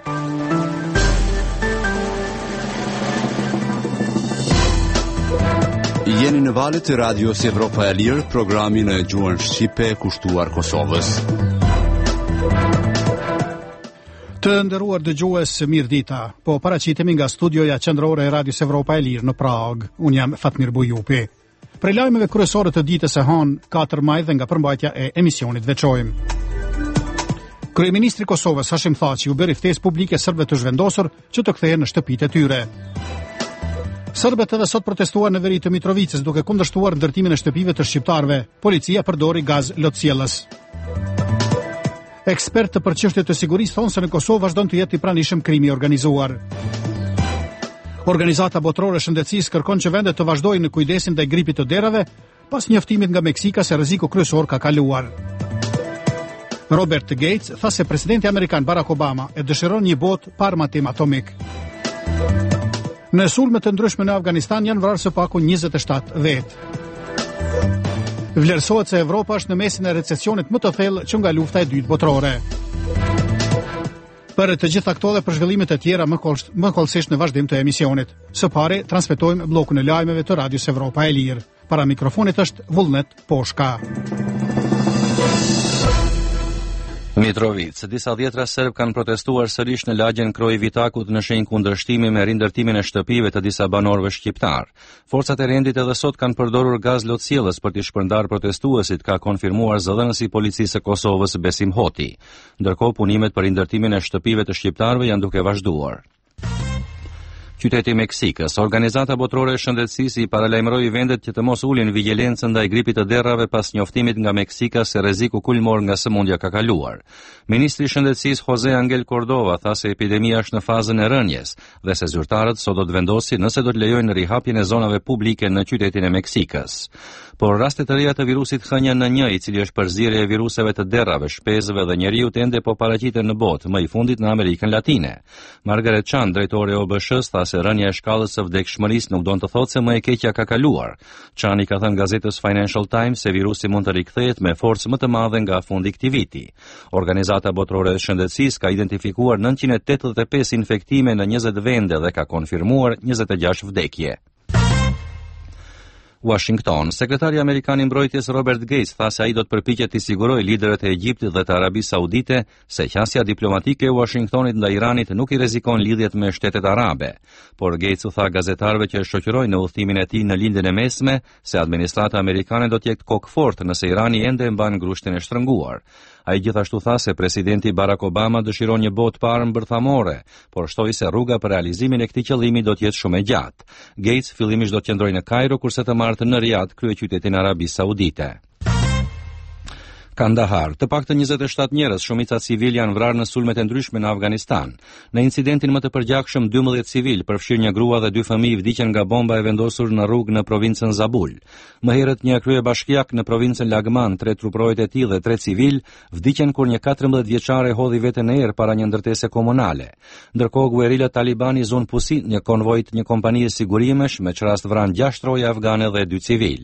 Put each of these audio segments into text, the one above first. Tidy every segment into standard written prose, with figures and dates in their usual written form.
Jeni në valët e Radios Evropa e Lirë, programin e gjuhën shqipe kushtuar Kosovës. Të nderuar dëgjues, mirë dita. Po paraqitemi nga studioja qendrore e Radios Evropa e Lirë në Prag. Unë jam Fatmir Bujupi. Prej lajmeve kryesore të ditës së hënë, 4 maj dhe nga përmbajtja e emisionit veçojmë. Kryeministri i Kosovës Hashim Thaçi u bëri ftesë publike serbëve të zhvendosur që të kthehen në shtëpitë e tyre. Serbët edhe sot protestuar në veri të Mitrovicës duke kundërshtuar ndërtimin e shtëpive të shqiptarëve. Policia përdori gaz lotësjellës. Ekspertë për çështje të sigurisë thonë se në Kosovë vazhdon të jetë i pranishëm krimi i organizuar. Organizata botërore e shëndetësisë kërkon që vendet të vazhdojnë në kujdesin ndaj gripit të derave pas njoftimit nga Meksika se rreziku kryesor ka kaluar. Robert Gates tha se presidenti amerikan Barack Obama e dëshiron një botë pa armatim atomik. Në sulme të ndryshme në Afganistan janë vrarë së paku 27 vetë. Vlerësohet se Evropa është në mesin e recesionit më të thellë që nga lufta e dytë botërore. Për të gjitha këto dhe për zhvillimet e tjera më kollësisht në vazhdim të emisionit. Së pari transmetojmë bllokun e lajmeve të Radios Evropa e Lirë. Para mikrofonit është Vullnet Poshka. Mitrovica. Disa dhjetra serb kanë protestuar sërish në lagjen Kroj Vitakut në shenjë kundërshtimi me rindërtimin e shtëpive të disa banorëve shqiptar. Forcat e rendit edhe sot kanë përdorur gaz lotësjellës për t'i shpërndarë protestuesit, ka konfirmuar zëdhënësi i policisë së Kosovës Besim Hoti. Ndërkohë punimet për rindërtimin e shtëpive të shqiptarëve janë duke vazhduar. Qyteti i Meksikës. Organizata botërore e shëndetësisë i paralajmëroi vendet që të mos ulin vigjilencën ndaj gripit të derrave pas njoftimit nga Meksika se rreziku kulmor nga sëmundja ka kaluar. Ministri i shëndetësisë Jose Angel Cordova tha se epidemia është në fazën e rënjes dhe se zyrtarët sot do të vendosin nëse do të lejojnë rihapjen e zonave publike në qytetin e Meksikës. Por raste të reja të virusit H1N1, i cili është përzierje e viruseve të derrave, shpezëve dhe njeriut ende po paraqiten në botë, më i fundit në Amerikën Latine. Margaret Chan, drejtore e OBSH-s, tha se rënja e shkallës së vdekshmërisë nuk do të thotë se më e keqja ka kaluar. Chan i ka thënë gazetës Financial Times se virusi mund të rikthehet me forcë më të madhe nga fundi i këtij viti. Organizata botërore e shëndetësisë ka identifikuar 985 infektime në 20 vende dhe ka konfirmuar 26 vdekje. Washington. Sekretari Amerikan i Mbrojtjes Robert Gates tha se ai do të përpiqet të sigurojë liderët e Egjiptit dhe të Arabisë Saudite se qasja diplomatike e Washingtonit ndaj Iranit nuk i rrezikon lidhjet me shtetet arabe. Por Gates u tha gazetarëve që shoqërojnë në udhëtimin e tij në lindjen e mesme se administrata amerikane do të jetë kokfort nëse Irani ende mban grushtin e shtrënguar. Ai gjithashtu tha se presidenti Barack Obama dëshiron një botë pa armë bërthamore, por shtoi se rruga për realizimin e këtij qëllimi do të jetë shumë e gjatë. Gates fillimisht do të qëndrojë në Kairo kurse të martën në Riyadh, kryeqytetin e Arabisë Saudite. Kandahar. Të paktën 27 njerëz, shumica civil, janë vrarë në sulmet e ndryshme në Afganistan. Në incidentin më të përgjakshëm 12 civil, përfshirë një grua dhe 2 fëmijë, vdiqën nga bomba e vendosur në rrugë në provincën Zabul. Më herët një kryebashkiak në provincën Lagman, 3 truprojët e tij dhe 3 civil vdiqën kur një 14 vjeçare hodhi veten në erë para një ndërtese komunale. Ndërkohë guerilla talibani zon pusi një konvoj të një kompanie sigurimesh, me çrast vranë 6 roja afgane dhe 2 civil.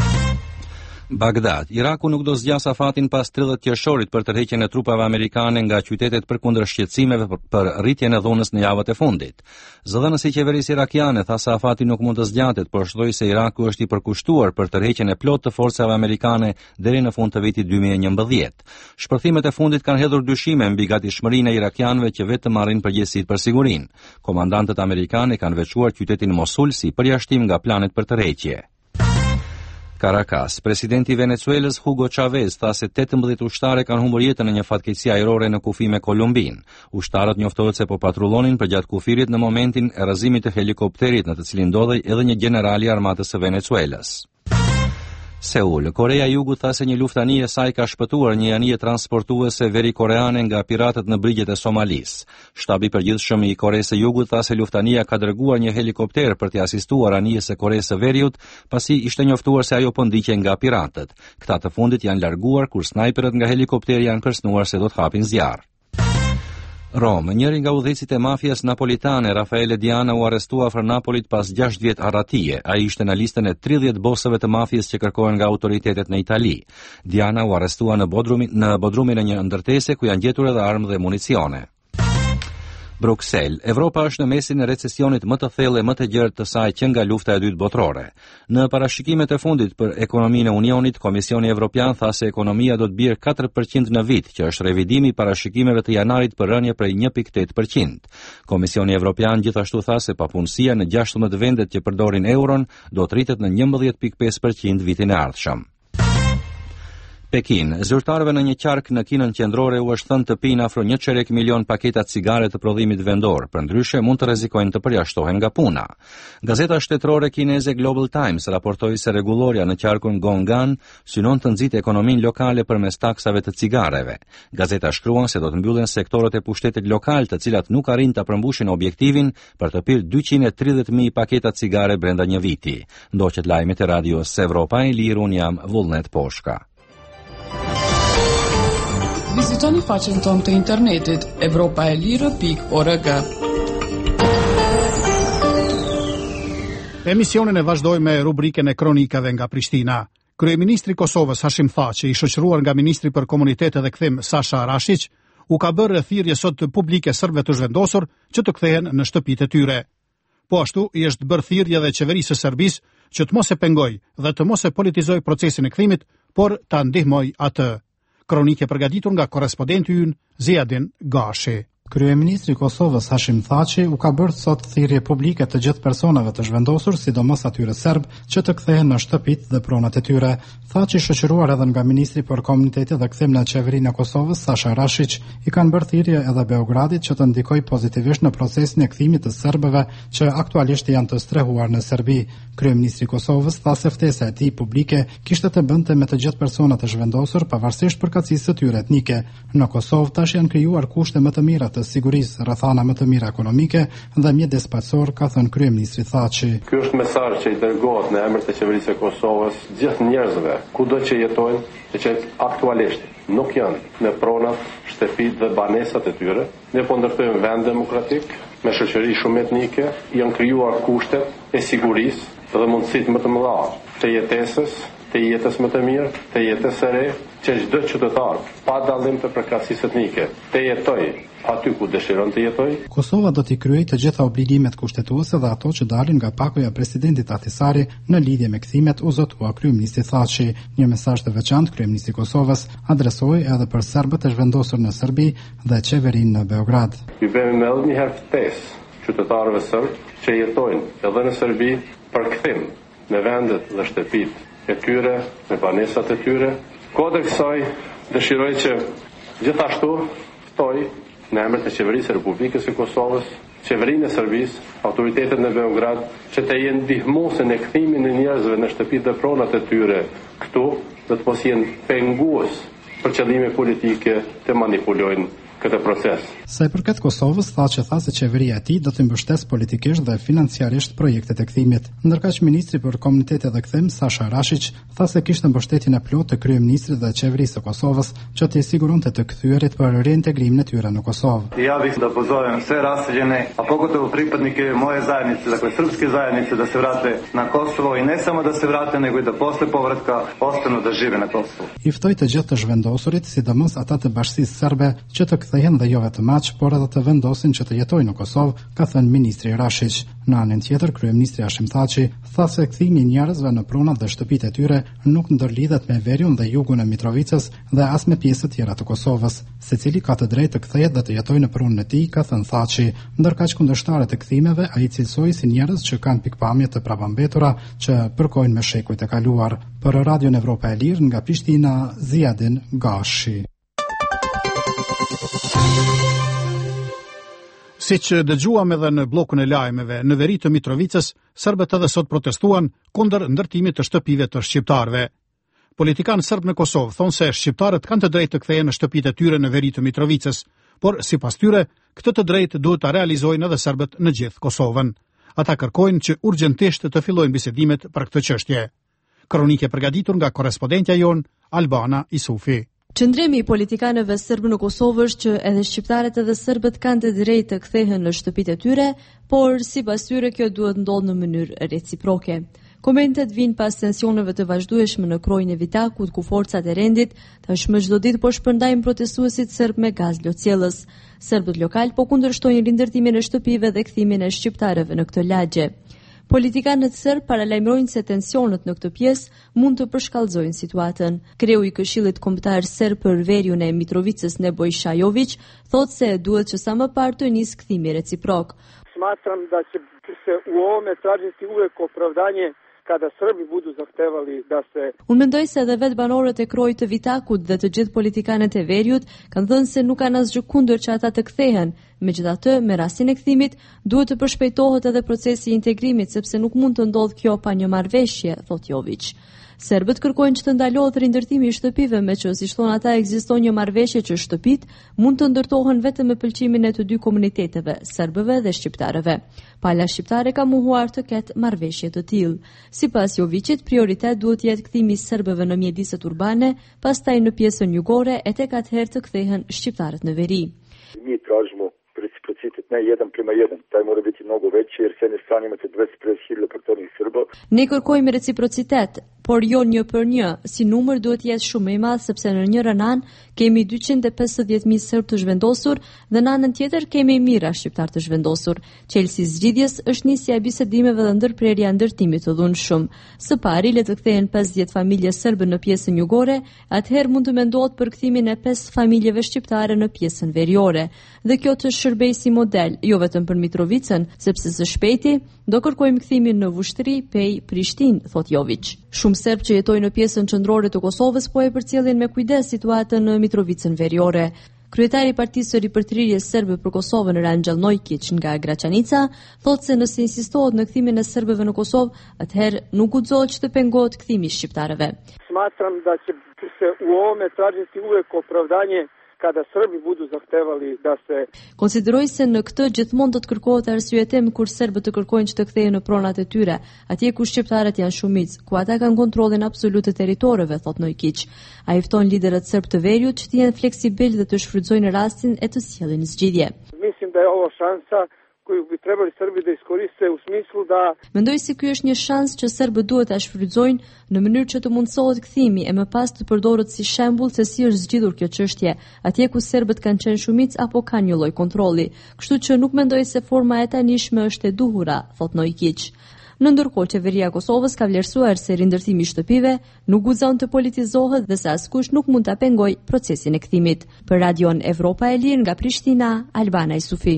Bagdad. Iraku nuk do zgjas afatin pas 30 qershorit për tërheqjen e trupave amerikane nga qytetet përkundër shqetësimeve për rritjen e dhunës në javët e fundit. Zëdhënësi i qeverisë irakiane tha se afati nuk mund të zgjatet, por shtoi se Iraku është i përkushtuar për tërheqjen e plotë të forcave amerikane deri në fund të vitit 2011. Shpërthimet e fundit kanë hedhur dyshime mbi gatishmërinë e irakianëve që vetëm marrin përgjegjësitë për sigurinë. Komandantët amerikanë kanë veçuar qytetin Mosul si përjashtim nga planet për tërheqje. Caracas. Presidenti i Venezuelës Hugo Chavez tha se 18 ushtarë kanë humbur jetën në një fatkeqësi ajrore në kufi me Kolumbin. Ushtarët njoftohet se po patrullonin përgjatë kufirit në momentin e rrëzimit të helikopterit në të cilin ndodhej edhe një general i armatës së Venezuelës. Seul. Korea e Jugut tha se një luftani e saj ka shpëtuar një anije transportuese veri koreane nga piratët në brigjet e Somalis. Shtabi i përgjithshëm i Koreas së Jugut tha se luftania ka dërguar një helikopter për t'i asistuar anijes së Koreas së Veriut, pasi ishte njoftuar se ajo po ndiqej nga piratët. Këta të fundit janë larguar kur snajperët nga helikopteri janë kërcënuar se do të hapin zjarr. Rom. Njëri nga udhëhecit e mafias napolitane, Rafaele Diana, u arrestua afër Napolit pas 6 vjet arratije. Ai ishte në listën e 30 bosëve të mafias që kërkohen nga autoritetet në Itali. Diana u arrestua në bodrumin e një ndërtese ku janë gjetur edhe armë dhe municione. Bruxelles, Evropa është në mesin e recesionit më të thellë e më të gjerë të saj që nga lufta e dytë botërore. Në parashikimet e fundit për ekonominë e Unionit, Komisioni Evropian tha se ekonomia do të bjerë 4% në vit, që është revidimi i parashikimeve të janarit për rënje prej 1.8%. Komisioni Evropian gjithashtu tha se papunësia në 16 vendet që përdorin euron do të rritet në 11.5% vitin e ardhshëm. Pekin, zyrtarëve në një qark në Kinën qendrore u është thënë të pinë afro 1,5 milion paketa cigare të prodhimit vendor, përndryshe mund të rrezikojnë të përjashtohen nga puna. Gazeta shtetërore kineze Global Times raportoi se rregulloria në qarkun Gongan synon të nxitë ekonominë lokale përmes taksave të cigareve. Gazeta shkruan se do të mbyllen sektorët e pushtetit lokal, të cilat nuk arrin ta përmbushin objektivin për të pirë 230.000 paketa cigare brenda një viti. Ndoqet lajmet e radios Evropa e Lirë, un jam Vullnet Poshka. Vizitoni faqen tonë të internetit europaelire.org. Emisionin e vazhdoj me rubrikën e kronikave nga Prishtina. Kryeministri Kosovës Hashim Thaçi, i shoqëruar nga ministri për komunitet dhe kthim Sasha Rashić, u ka bërë thirrje sot publike serbëve të zhvendosur që të kthehen në shtëpitë e tyre. Po ashtu i është bërë thirrje dhe qeverisë së Serbisë që të mos e pengoj dhe të mos e politizoj procesin e kthimit, por ta ndihmoj atë. Kronike përgatitur nga korrespondenti ynë Ziadin Gashi. Kryeministri i Kosovës Hashim Thaçi u ka bërë sot thirrje publike të gjithë personave të zhvendosur, sidomos atyre serb, që të kthehen në shtëpitë dhe pronat e tyre. Thaçi, shoqëruar edhe nga ministri për komunitetin dhe kthim në qeverinë e Kosovës Sasha Rashić, i kanë bërë thirrje edhe Beogradit që të ndikojë pozitivisht në procesin e kthimit të serbëve që aktualisht janë të strehuar në Serbi. Kryeministri i Kosovës tha se ftesa e tij publike kishte të bënte me të gjithë personat e zhvendosur pavarësisht përkatësisë së tyre etnike. Në Kosovë tash janë krijuar kushte më të mira të sigurisë, rrethana më të mira ekonomike dhe mjedispatsor, ka thënë kryeministri Thaçi. Ky është mesazh që i dërgohet në emër të qeverisë së Kosovës gjithë njerëzve, kudo që jetojnë, që aktualisht nuk janë në pronat, shtëpitë dhe banesat e tyre. Ne po ndërtojmë vend demokratik me shoqëri shumë etnike, janë krijuar kushtet e sigurisë dhe mundësitë më të mëdha të jetesës, të jetës më të mirë, të jetës së re, që çdo qytetar, pa dallim të përkatësisë etnike, të jetojë aty ku dëshiron të jetojë. Kosova do t'i kryejë të gjitha obligimet kushtetuese dhe ato që dalin nga pakuja e presidentit Ahtisari në lidhje me kthimet, u zotua kryeministri Thaçi. Një mesazh të veçantë kryeministri i Kosovës adresoi edhe për serbët e zhvendosur në Serbi dhe qeverinë në Beograd. Ju bëjmë më edhe një herë ftesë qytetarëve serb që jetojnë edhe në Serbi për kthim në vendet dhe shtëpitë e tyre, me banesat e tyre. Kodër kësaj dëshiroj që gjithashtu ftoj në emër të qeverisë së Republikës së Kosovës, qeverinë e Serbisë, autoritetet në Beograd, që të jenë ndihmuese në kthimin e njerëzve në shtëpitë dhe pronat e tyre këtu, dhe të mos jenë pengues për qëllime politike të manipulojnë këtë proces. Sa i përket Kosovës, Thaçi tha se qeveria e tij do të mbështesë politikisht dhe financiarisht projektet e kthimit. Ndërkaq ministri për komunitetet dhe kthim Sasha Rashić tha se kishte mbështetjen e plotë të kryeministrit dhe qeverisë së Kosovës që t'i siguronte të kthyerit për reintegrimin e tyre në Kosovë. Ja bih da pozovem sve raseljene, a pogotovo pripadnike moje zajednice, dakle srpske zajednice, da se vrate na Kosovo i ne samo da se vrate, nego i da posle povratka ostanu da žive na Kosovu. I ftoi të gjithë të zhvendosurit, sidomos ata të bashkisë serbe, që të kthehen dhe jo vetëm aq, por edhe të vendosin që të jetojnë në Kosovë, ka thënë ministri Rashić. Në anën tjetër, kryeministri Hashim Thaçi tha se kthimi i njerëzve në pronat dhe shtëpitë e tyre nuk ndërlidhet me veriun dhe jugun e Mitrovicës dhe as me pjesë të tjera të Kosovës. Secili ka të drejtë të kthehet dhe të jetojë në pronën e tij, ka thënë Thaçi. Ndërkaq kundërshtarët e kthimeve ai cilësoi si njerëz që kanë pikpamje të prapambetura që përkojnë me shekujt e kaluar. Për Radion Evropa e Lirë nga Prishtina, Ziadin Gashi. Si që dëgjuam edhe në blokun e lajmeve, në veri të Mitrovicës, serbët edhe sot protestuan kundër ndërtimit të shtëpive të shqiptarëve. Politikanë serb në Kosovë thonë se shqiptarët kanë të drejtë të kthehen në shtëpitë e tyre në veri të Mitrovicës, por sipas tyre, këtë të drejtë duhet ta realizojnë edhe serbët në gjithë Kosovën. Ata kërkojnë që urgjentisht të fillojnë bisedimet për këtë çështje. Kronike përgatitur nga korrespondentja jon Albana Isufi. Qëndrimi i politikanëve serb në Kosovë është që edhe shqiptarët edhe serbët kanë të drejtë të kthehen në shtëpitë e tyre, por sipas tyre kjo duhet ndodhë në mënyrë reciproke. Komentet vijnë pas tensioneve të vazhdueshme në krojën e Vitakut, ku forcat e rendit tashmë çdo ditë po shpërndajnë protestuesit serb me gaz lotcjellës. Serbët lokal po kundërshtojnë rindërtimin e shtëpive dhe kthimin e shqiptarëve në këtë lagje. Politikanët serb paralajmërojnë se tensionet në këtë pjesë mund të përshkallëzojnë situatën. Kreu i Këshillit Kombëtar Serb për Veriun e Mitrovicës Neboj Shajović thotë se duhet që sa më parë të nisë kthimi reciprok. Smatram da će se u ovome tražiti uvek opravdanje kada Srbi budu zahtevali da se... Unë mendoj se edhe vetë banorët e krojit të Vitakut dhe të gjithë politikanët e Veriut kanë thënë se nuk kanë asgjë kundër që ata të kthehen. Megjithatë, me rastin e kthimit, duhet të përshpejtohet edhe procesi i integrimit sepse nuk mund të ndodhë kjo pa një marrëveshje, thotë Jović. Serbët kërkojnë që të ndalohet rindërtimi i shtëpive, me që si thon ata ekziston një marrëveshje që shtëpit mund të ndërtohen vetëm me pëlqimin e të dy komuniteteve, serbëve dhe shqiptarëve. Pala shqiptare ka mohuar të ketë marrëveshje të tillë. Sipas Jovićit, prioritet duhet jetë kthimi i serbëve në mjediset urbane, pastaj në pjesën jugore e tek atëherë të kthehen shqiptarët në veri. Mi tražimo reciprocitet ne 1:1, taj mora biti mnogo veći jer se ne strane imate 25.000 përtonih Srba. Ne kërkojmë reciprocitet, por jo 1:1, si numër duhet jetë shumë i madh sepse në njërin anë kemi 250.000 serb të zhvendosur dhe në anën tjetër kemi mijëra shqiptar të zhvendosur. Çelësi i zgjidhjes është nisja e bisedimeve dhe ndërprerja e ndërtimit të dhunshëm. Së pari le të kthehen 50 familje serbe në pjesën jugore, atëherë mund të mendohet për kthimin e 5 familjeve shqiptare në pjesën veriore. Dhe kjo të shërbejë si model, jo vetëm për Mitrovicën, sepse së shpejti do kërkojmë kthimin në Vushtrri, Pej, Prishtinë, thot Jović. Shumë serb që jetojnë në pjesën qendrore të Kosovës po e përcjellin me kujdes situatën në Mitrovicën veriore. Kryetari i Partisë së Ripërtrirjes Serbe për Kosovën, Ranxhel Nojkić nga Graçanica, thotë se nëse insistohet në kthimin e serbëve në Kosovë, atëherë nuk guxohet që të pengohet kthimi i shqiptarëve. Smatram da će se u ovome tražiti uvek opravdanje kada Srbi budu zahtevali da se... Konsideroj se në këtë gjithmonë do të kërkohet arsyetim kur serbët të kërkojnë që të kthehen në pronat e tyre, atje ku shqiptarët janë shumicë, ku ata kanë kontrollin absolut të territoreve, thot Nojkić. Ai fton liderët serb të Veriut që të jenë fleksibil dhe të shfrytëzojnë rastin e të sjellin zgjidhje. Mislim da je ovo šansa koju bi trebali Srbi da iskoriste u smislu da... Mendoj se ky është një shans që serbët duhet ta shfrytëzojnë në mënyrë që të mundësohet kthimi e më pas të përdoret si shembull se si është zgjidhur kjo çështje, atje ku serbët kanë qenë shumicë apo kanë një lloj kontrolli. Kështu që nuk mendoj se forma e tanishme është e duhura, thot Nojkić. Në ndërkohë, qeveria e Kosovës ka vlerësuar se rindërtimi i shtëpive nuk guxon të politizohet dhe se askush nuk mund ta pengojë procesin e kthimit. Për Radion Evropa e Lirë nga Prishtina, Albana Isufi.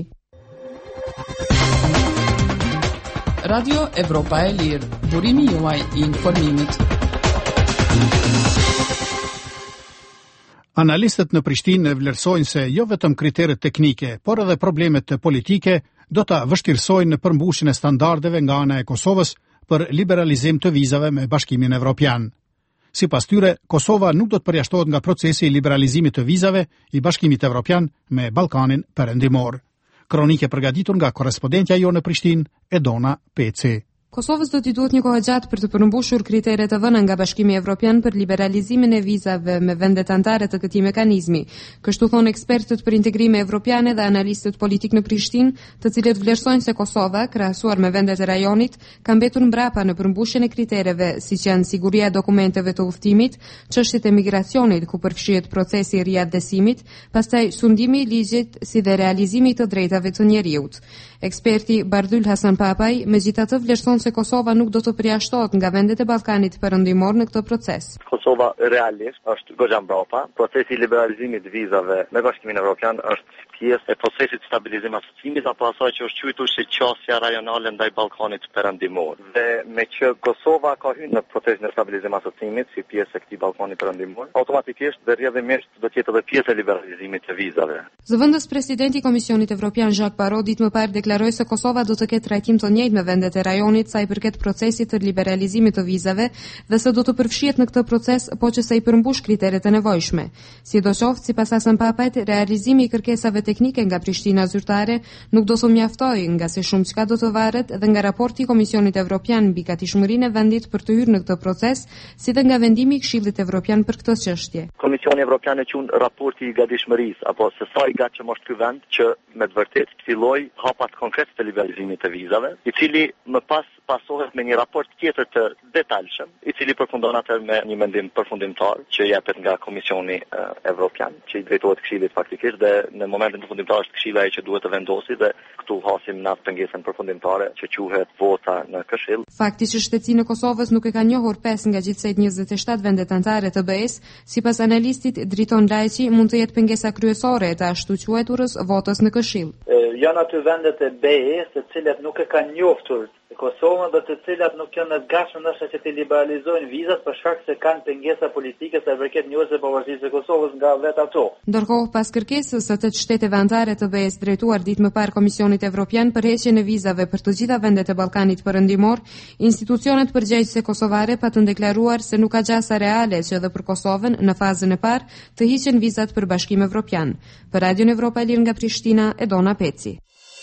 Radio Evropa e Lirë, burimi juaj i informimit. Analistët në Prishtinë vlerësojnë se jo vetëm kriteret teknike, por edhe problemet politike do ta vështirësojnë në përmbushjen e standardeve nga ana e Kosovës për liberalizim të vizave me Bashkimin Evropian. Sipas tyre, Kosova nuk do të përjashtohet nga procesi i liberalizimit të vizave i Bashkimit Evropian me Ballkanin Perëndimor. Kronike përgatitur nga korrespondentja jonë në Prishtinë, Edona Peci. Kosovës do t'i duhet një kohë gjatë për të përmbushur kriteret e vëna nga Bashkimi Evropian për liberalizimin e vizave me vendet anëtare të këtij mekanizmi. Kështu thonë ekspertët për integrime evropiane dhe analistët politik në Prishtinë, të cilët vlerësojnë se Kosova, krahasuar me vendet e rajonit, ka mbetur mbrapa në përmbushjen e kritereve, siç janë siguria e dokumenteve të udhëtimit, çështjet e migracionit ku përfshihet procesi i riadesimit, pastaj sundimi i ligjit si dhe realizimi i të drejtave të njeriut. Eksperti Bardhyl Hasan Papaj megjithatë vlerëson se Kosova nuk do të përjashtohet nga vendet e Ballkanit Perëndimor në këtë proces. Kosova realisht është goxha mbrapa. Procesi i liberalizimit të vizave me Bashkimin Evropian është pjesë e procesit stabilizim asociimit apo asaj që është quajtur si qasja rajonale ndaj Ballkanit Perëndimor. Dhe me që Kosova ka hyrë në procesin e stabilizim asociimit si pjesë e këtij Ballkani Perëndimor, automatikisht dhe rrjedhimisht do të jetë edhe pjesë e liberalizimit të vizave. Zëvendës presidenti i Komisionit Evropian Jacques Barrot ditë më parë deklaroi se Kosova do të ketë trajtim të njëjtë me vendet e rajonit sa i përket procesit të liberalizimit të vizave dhe se do të përfshihet në këtë proces po që sa i përmbush kriteret e nevojshme. Sidoqoftë, sipas Hasan Papajt, realizimi i kërkesave teknike nga Prishtina zyrtare nuk do të mjaftojë, nga se shumë çka do të varet dhe nga raporti i Komisionit Evropian mbi gatishmërinë e vendit për të hyrë në këtë proces, si dhe nga vendimi i Këshillit Evropian për këtë çështje. Komisioni Evropian e qunë raporti i gatishmërisë, apo se sa i gatshëm është ky vend që me të vërtetë filloi hapat konkret të liberalizimit të vizave, i cili më pas pasohet me një raport tjetër të detajshëm, i cili përfundon atë me një mendim përfundimtar që jepet nga Komisioni Evropian, që i drejtohet Këshillit faktikisht, dhe në momentin përfundimtar është Këshilla ai që duhet të vendosë, dhe këtu hasim në pengesën përfundimtare që quhet vota në Këshill. Fakti që Shtetësia e Kosovës nuk e ka njohur 5 nga gjithsejt 27 vendet anëtare të BE-s, sipas analistit Driton Lajçi, mund të jetë pengesa kryesore e të ashtu quajturës votës në Këshill. Janë aty vendet e BE-s, të cilat nuk e kanë njohur Kosovën dhe të cilat nuk janë në të gatshme ndoshta që të liberalizojnë vizat për shkak se kanë pengesa politike sa i përket njohjes së pavarësisë së Kosovës nga vetë ato. Ndërkohë, pas kërkesës së 8 shteteve anëtare të BE-s drejtuar ditë më parë Komisionit Evropian për heqjen e vizave për të gjitha vendet e Ballkanit Perëndimor, institucionet përgjegjëse kosovare patën deklaruar se nuk ka gjasa reale që edhe për Kosovën në fazën e parë të hiqen vizat për Bashkimin Evropian. Për Radion Evropa e Lirë nga Prishtina, Edona Peci.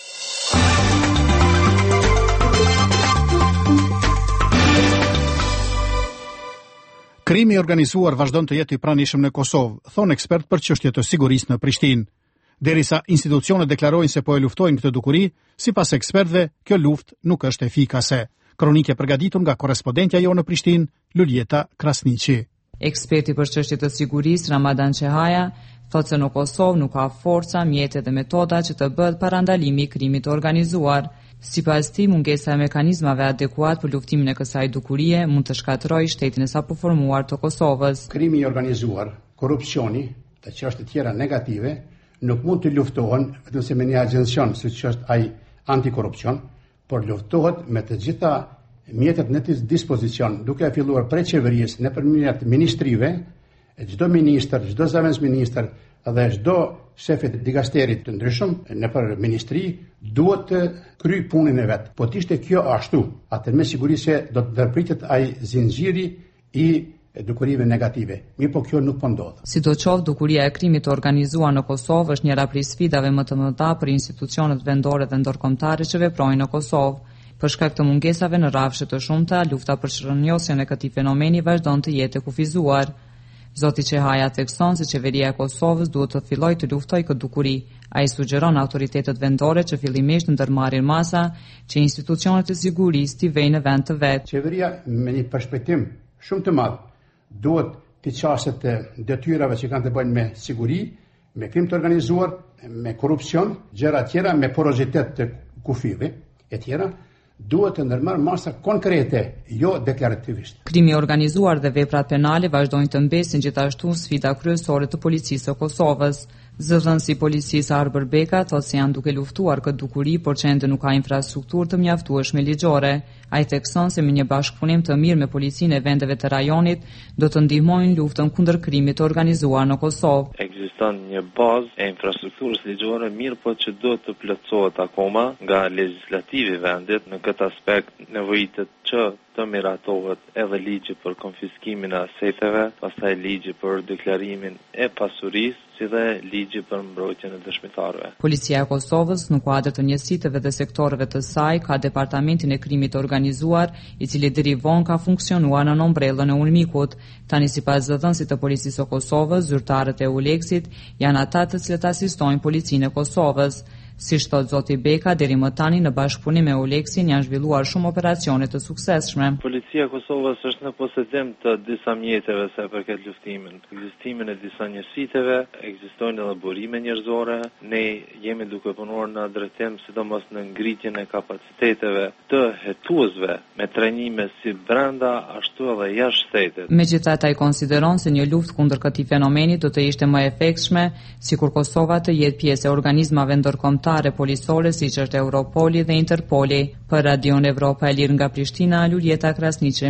Krimi i organizuar vazhdon të jetë i pranishëm në Kosovë, thon ekspert për çështje të sigurisë në Prishtinë. Derisa institucionet deklarojnë se po e luftojnë këtë dukuri, sipas ekspertëve, kjo luftë nuk është efikase. Kronike përgatitur nga korrespondentja jo në Prishtinë, Luljeta Krasniqi. Eksperti për çështje të sigurisë Ramadan Çehaja thotë se në Kosovë nuk ka forca, mjete dhe metoda që të bëhet parandalimi i krimit të organizuar. Sipas tij, mungesa e mekanizmave adekuat për luftimin e kësaj dukurie mund të shkatërrojë shtetin e sapo formuar të Kosovës. Krimi i organizuar, korrupsioni, të çështje tjera negative nuk mund të luftohen vetëm se me një agjencion siç është ai antikorrupsion, por luftohet me të gjitha mjetet në dispozicion, duke filluar prej qeverisë nëpërmjet ministrive, çdo ministër, çdo zëvendësministër dhe çdo shefi i dikasterit të ndryshëm nëpër ministri duhet të kryej punën e vet. Po të ishte kjo ashtu, atëherë me siguri se do të ndërpritet ai zinxhiri i dukurive negative. Mirë, po kjo nuk po ndodh. Sidoqoftë, dukuria e krimit të organizuar në Kosovë është njëra prej sfidave më të mëdha për institucionet vendore dhe ndërkombëtare që veprojnë në Kosovë. Për shkak të mungesave në rrafshe të shumta, lufta për shërnjosjen e këtij fenomeni vazhdon të jetë e kufizuar. Zoti Çehaja thekson se qeveria e Kosovës duhet të fillojë të luftojë këtë dukuri. Ai sugjeron autoritetet vendore që fillimisht ndërmarrin masa që institucionet e sigurisë t'i vejnë në vend të vet. Qeveria me një perspektim shumë të madh duhet të qaset detyrave që kanë të bëjnë me siguri, me krim të organizuar, me korrupsion, gjëra tjera, me porozitet të kufive e tjera. Duhet të ndërmarrë masa konkrete, jo deklarativisht. Krimi organizuar dhe veprat penale vazhdojnë të mbesin gjithashtu sfida kryesore të policisë së Kosovës. Zëdhënësi i policisë Arber Beka thotë se janë duke luftuar këtë dukuri, por që ende nuk ka infrastrukturë të mjaftueshme ligjore. Ai thekson se me një bashkëpunim të mirë me policinë e vendeve të rajonit do të ndihmojnë luftën kundër krimit të organizuar në Kosovë. Ekziston një bazë e infrastrukturës ligjore, mirë po që do të plotësohet akoma nga legislativi i vendit. Në këtë aspekt nevojitet që të miratohet edhe ligji për konfiskimin e aseteve, pastaj ligji për deklarimin e pasurisë, si dhe ligji për mbrojtjen e dëshmitarëve. Policia e Kosovës në kuadër të njësitëve dhe sektoreve të saj ka departamentin e krimit të organizuar, i cili deri vonë ka funksionuar në ombrellën e Ulmikut. Tani sipas zëdhënësit të policisë së Kosovës, zyrtarët e Uleksit janë ata të cilët asistojnë policinë e Kosovës. Si thot zoti Beka, deri më tani në bashkëpunim me Uleksin janë zhvilluar shumë operacione të suksesshme. Policia e Kosovës është në posedim të disa mjeteve sa përket luftimin. Ekzistimin e disa njësiteve, ekzistojnë edhe burime njerëzore. Ne jemi duke punuar në drejtim sidomos në ngritjen e kapaciteteve të hetuesve me trajnime si brenda ashtu edhe jashtë shtetit. Megjithatë, ai konsideron se një luftë kundër këtij fenomeni do të ishte më efektshme sikur Kosova të jetë pjesë e organizmave ndërkombëtare policore siç është Europoli dhe Interpoli. Për Radion Evropa e Lirë nga Prishtina, Luljeta Krasniqi.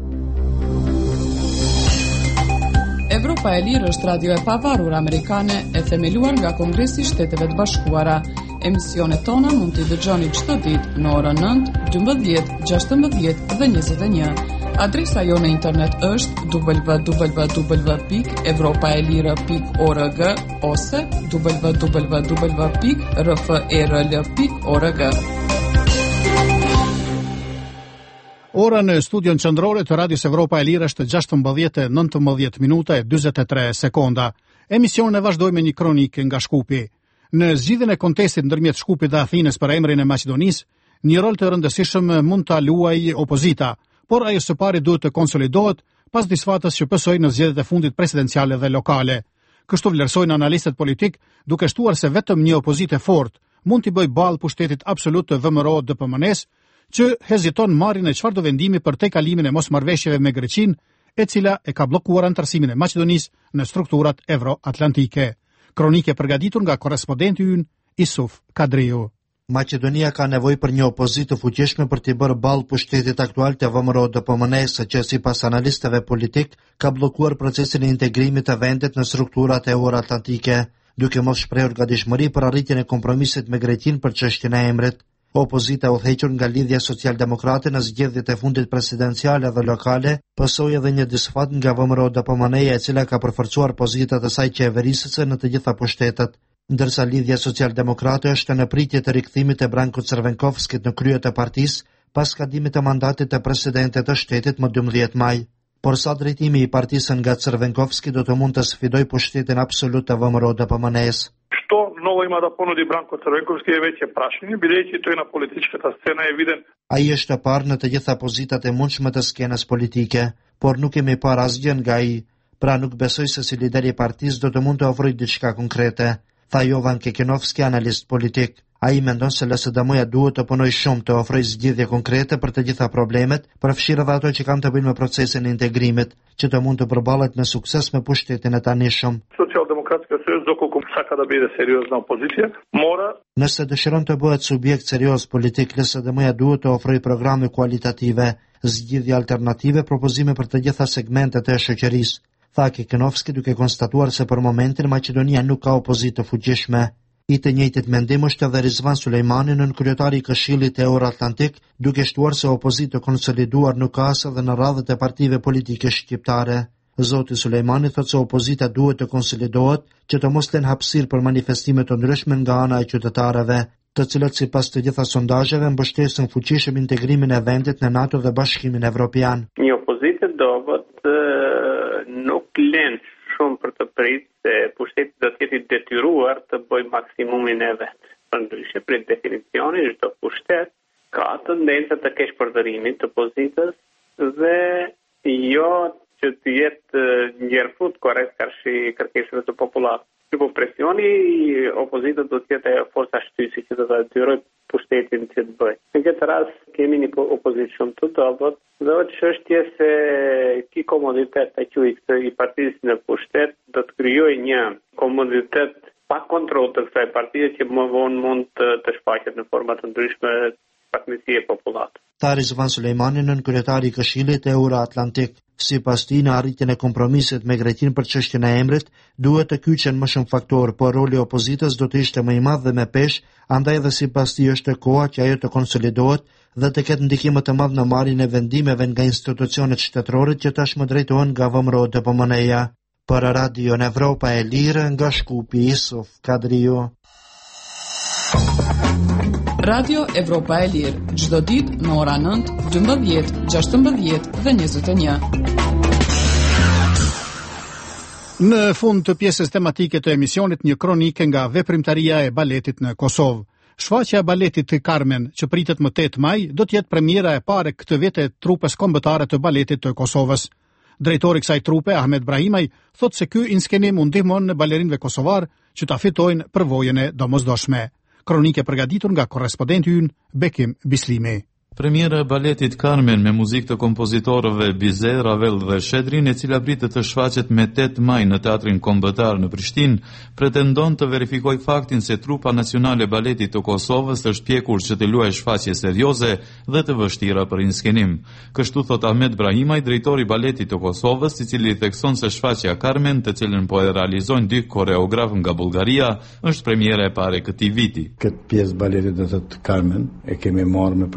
Evropa e Lirë është radio e pavarur amerikane e themeluar nga Kongresi i Shteteve të Bashkuara. Emisionet tona mund t'i dëgjoni çdo ditë në orën 9, 12, 16 dhe 21. Adresa jonë në internet është www.evropaelire.org ose www.rferl.org. Ora në studion qendrore të Radios Evropa e Lirë është 16:19 minuta e 43 sekonda. Emisionin e vazhdoj me një kronikë nga Shkupi. Në zgjidhjen e kontestit ndërmjet Shkupit dhe Athinës për emrin e Maqedonisë, një rol të rëndësishëm mund ta luajë opozita, por ajo së pari duhet të konsolidohet pas disfatës që PSOE në zgjedhjet e fundit presidenciale dhe lokale. Kështu vlerësojnë analistët politik, duke shtuar se vetëm një opozitë e fortë mund t'i bëjë ballë pushtetit absolut të VMRO-DPMN-s, që heziton marrjen e çfarëdo vendimi për tejkalimin e mosmarrëveshjeve me Greqinë, e cila e ka bllokuar antarësimin e Maqedonisë në strukturat euro-atlantike. Kronikë përgatitur nga korrespondenti ynë Isuf Kadriu. Maqedonia ka nevojë për një opozitë fuqishme për të bërë ballë pushtetit aktual të VMRO-DPMN-s, që sipas analistëve politik ka bllokuar procesin e integrimit të vendit në strukturat euro-atlantike, duke mos shprehur gatishmëri për arritjen e kompromisit me Greqinë për çështjen e emrit. Opozita e udhëhequr nga Lidhja Social-Demokrate në zgjedhjet e fundit presidenciale dhe lokale pasoi edhe një disfat nga VMRO-DPMN-ja, e cila ka përforcuar pozitat e saj qeverisëse në të gjitha pushtetet, ndërsa Lidhja Social-Demokrate është në pritje të rikthimit e Branko Crvenkovskit në krye të partisë pas kadimit të mandatit të presidentit të shtetit më 12 maj. Por sa drejtimi i partisë nga Crvenkovski do të mund të sfidoj pushtetin absolut të VMRO-DPMN-s. Što novo ima da ponudi Branko Crvenkovski je već je prašenje, bileći to je na politička scena evident. Ai është parë në të gjitha pozitat e mundshme të skenës politike, por nuk kemi parë asgjë nga ai, pra nuk besoj se si lider i partisë do të mund të ofrojë diçka konkrete, tha Jovan Kekenovski, analist politik. Ai mendon se LSDM-ja duhet të punojë shumë të ofrojë zgjidhje konkrete për të gjitha problemet, përfshirë edhe ato që kanë të bëjnë me procesin e integrimit, që të mund të përballet me sukses me pushtetin e tanishëm. Socijaldemokratska SOS doko saka da bide seriozna opozicija, mora. Nëse dëshiron të bëhet subjekt serioz politik, LSDM-ja duhet të ofrojë programe kualitative, zgjidhje alternative, propozime për të gjitha segmentet e shoqërisë, tha Kekenovski, duke konstatuar se për momentin Maqedonia nuk ka opozitë të fuqishme. I të njëjtit mendim është edhe Rizvan Sulejmani, nën kryetari i Këshillit Euro-Atlantik, duke shtuar se opozitë të konsoliduar nuk ka as edhe në radhët e partive politike shqiptare. Zoti Sulejmani thotë se opozita duhet të konsolidohet, që të mos lënë hapësirë për manifestime të ndryshme nga ana e qytetarëve, të cilët sipas të gjitha sondazheve mbështesin fuqishëm integrimin e vendit në NATO dhe Bashkimin Evropian. Një opozitë duhet nuk lënë shumë për të pritë se pushteti do të jetë i detyruar të bëjë maksimumin e vet. Përndryshe, për definicioni, çdo pushtet ka tendencë të kesh përdorimin të pozitës dhe jo që të jetë njerëfut korrekt karshi kërkesave të popullatës. Tipo presioni i opozitës do të jetë forca shtysi që do të detyrojë pushtetin që të bëjë. Në këtë rast kemi një opozitë shumë të dobët dhe është çështje se ky komoditet të quajtë i partisë në pushtet do të krijojë një komoditet pa kontroll të kësaj partie që më vonë mund të shfaqet në forma të ndryshme pakësie popullatës. Tha Rizvan Sulejmani, nën kryetari i Këshillit Euro-Atlantik. Sipas tij, në arritjen e kompromisit me Greqinë për çështjen e emrit, duhet të kyçen më shumë faktorë, por roli i opozitës do të ishte më i madh dhe më pesh, andaj edhe sipas tij është koha që ajo të konsolidohet dhe të ketë ndikim më të madh në marrjen e vendimeve nga institucionet shtetërore që tashmë drejtohen nga VMRO-DPMN-ja. Për Radio Evropa e Lirë, nga Shkupi, Isuf Kadriu. Radio Evropa e Lirë, çdo ditë në ora 9, 12, 16 dhe 21. Në fund të pjesës tematike të emisionit, një kronike nga veprimtaria e baletit në Kosovë. Shfaqja e baletit të Carmen, që pritet më 8 maj, do të jetë premiera e parë këtë vit e trupes kombëtare të baletit të Kosovës. Drejtori i kësaj trupe, Ahmed Brahimaj, thotë se ky inskenim u ndihmon në balerinëve kosovar që ta fitojnë përvojën e domosdoshme. Kronike përgatitur nga korrespondenti ynë Bekim Bislimi. Premiera e baletit Carmen me muzikë të kompozitorëve Bize, Ravel dhe Shedrin, e cila pritet të shfaqet me 8 maj në Teatrin Kombëtar në Prishtinë, pretendon të verifikoj faktin se trupa nacionale e baletit të Kosovës është pjekur që të luajë shfaqje serioze dhe të vështira për inskenim. Kështu thot Ahmed Brahimaj, drejtori i baletit të Kosovës, i cili thekson se shfaqja Carmen, të cilën po e realizojnë 2 koreograf nga Bullgaria, është premiera e parë këtij viti. Këtë pjesë baletit do të Carmen e kemi marrë me përgatitur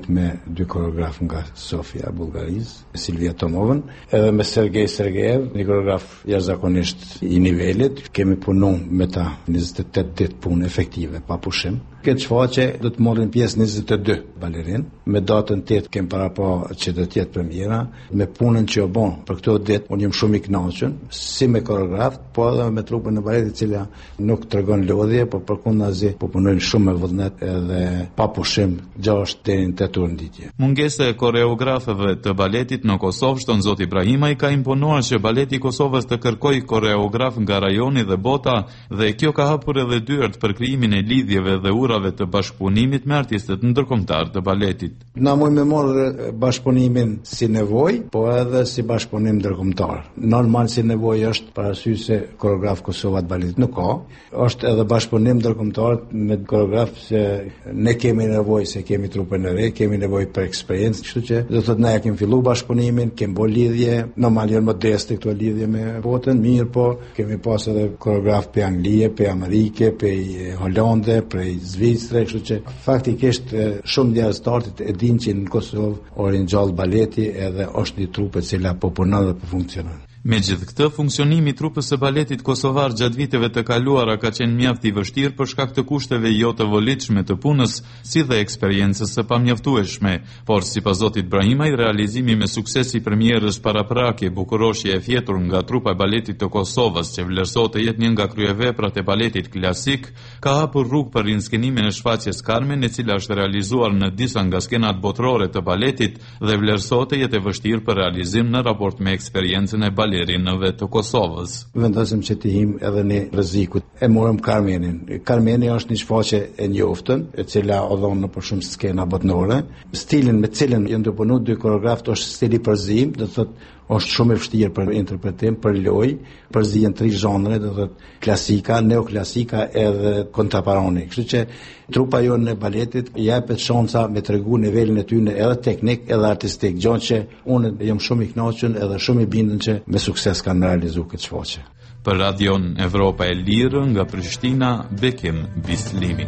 bashkëpunimit me 2 koreograf nga Sofia, Bullgarisë, Silvia Tomovën, edhe me Sergej Sergejev, një koreograf jashtëzakonisht i nivelit. Kemi punuar me ta 28 ditë punë efektive, pa pushim. Këtë shfaqje do të marrin pjesë 22 balerin. Me datën 8 kem para që do të jetë premiera, me punën që o bon. Për këto ditë unë jam shumë i kënaqur, si me koreograf, po edhe me trupën e baletit, e cila nuk tregon lodhje, po përkundazi po punojnë shumë me vullnet edhe pa pushim 6 deri në 8 orë në ditë. Mungesa e koreografëve të baletit në Kosovë, shton zoti Ibrahimaj, ka imponuar që baleti i Kosovës të kërkojë koreograf nga rajoni dhe bota, dhe kjo ka hapur edhe dyert për krijimin e lidhjeve dhe urave të bashkëpunimit me artistët ndërkombëtar të baletit. Na mund me marrë bashkëpunimin si nevojë, po edhe si bashkëpunim ndërkombëtar. Normal si nevojë është parasysh se koreograf Kosova të baletit nuk ka, është edhe bashkëpunim ndërkombëtar me koreograf se ne kemi nevojë se kemi trupën e re, kemi nevojë për eksperiencë, kështu që do thotë ne kemi filluar bashkëpunimin, kemi bërë lidhje, normal janë modeste këto lidhje me botën, mirë po kemi pas edhe koreograf pe Anglie, pe Amerike, pe Holande, pe Zvicre, kështu që faktikisht shumë djallëstartit e din që në Kosovë orin gjallë baleti edhe është një trupe cila po punon dhe po funksionon. Me gjithë këtë, funksionimi i trupës së baletit kosovar gjatë viteve të kaluara ka qenë mjaft i vështirë për shkak të kushteve jo të volitshme të punës, si dhe eksperiencës së pamjaftueshme. Por sipas zotit Ibrahimaj, realizimi me sukses i premierës paraprake Bukuroshje e fjetur nga trupa e baletit të Kosovës, që vlerësohet të jetë një nga kryeveprat e baletit klasik, ka hapur rrugë për rinskenimin e shfaqjes Carmen, e cila është realizuar në disa nga skenat botërore të baletit dhe vlerësohet të jetë e vështirë për realizim në raport me eksperiencën e balerinëve të Kosovës. Vendosim që të him edhe në rrezikut. E morëm Carmenin. Carmeni është një shfaqje e njoftën, e cila o dhonë në për shumë skena botnore. Stilin me cilin janë të punu 2 koreografët është stili përzim, do të thotë është shumë e vështirë për interpretim, për lojë, përzihen 3 zhanre, do të thotë klasika, neoklasika edhe kontraparoni. Kështu që trupa jonë e baletit japet shansa me tregu nivelin e tyre edhe teknik edhe artistik, gjë që unë jam shumë i kënaqur edhe shumë i bindur që me sukses kanë realizuar këtë shfaqje. Për Radion Evropa e Lirë nga Prishtina, Bekim Bislimi.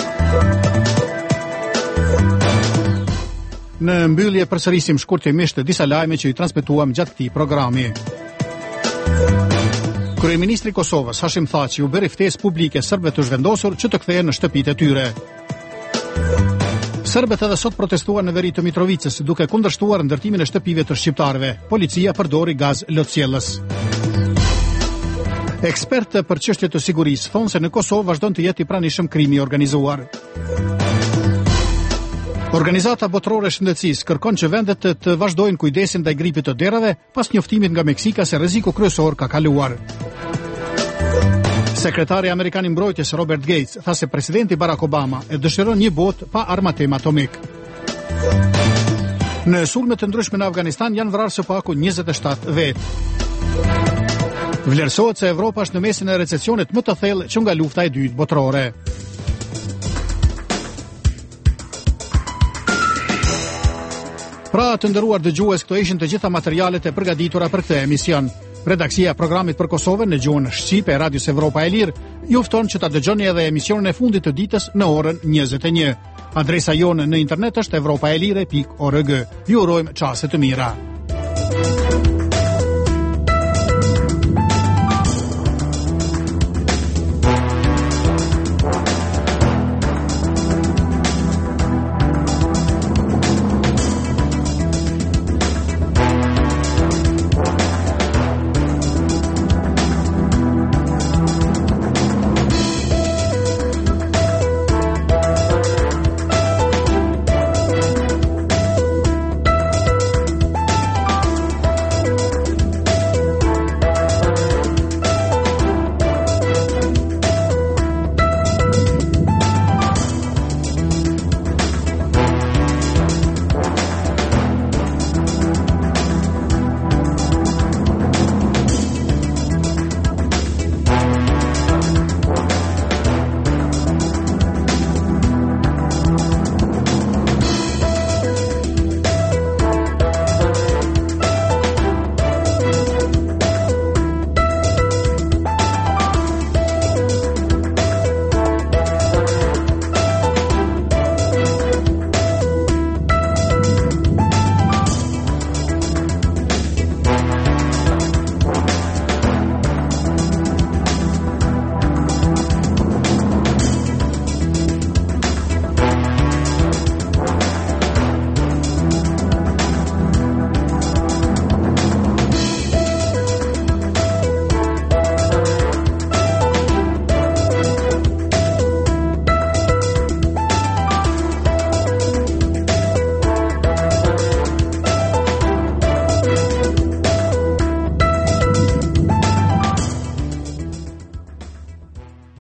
Në mbyllje përsërisim shkurtimisht disa lajme që i transmetuam gjatë këtij programi. Kryeministri i Kosovës Hashim Thaçi u bëri ftesë publike serbëve të zhvendosur që të kthehen në shtëpitë e tyre. Serbët edhe sot protestuan në veri të Mitrovicës duke kundërshtuar ndërtimin e shtëpive të shqiptarëve. Policia përdori gaz lotësjellës. Ekspertë për çështje të sigurisë thonë se në Kosovë vazhdon të jetë i pranishëm krimi i organizuar. Organizata botërore e shëndetësisë kërkon që vendet të vazhdojnë kujdesin ndaj gripit të derave pas njoftimit nga Meksika se rreziku kryesor ka kaluar. Sekretari amerikan i mbrojtjes Robert Gates tha se presidenti Barack Obama e dëshiron një botë pa armatem atomik. Në sulme të ndryshme në Afganistan janë vrarë së paku 27 vetë. Vlerësohet se Evropa është në mesin e recesionit më të thellë që nga lufta e dytë botërore. Pra të nderuar dëgjues, këto ishin të gjitha materialet e përgatitura për këtë emision. Redaksia e programit për Kosovën në gjuhën shqipe e Radios Evropa e Lirë ju fton që ta dëgjoni edhe emisionin e fundit të ditës në orën 21. Adresa jonë në internet është evropaelire.org. Ju urojmë çaste të mira.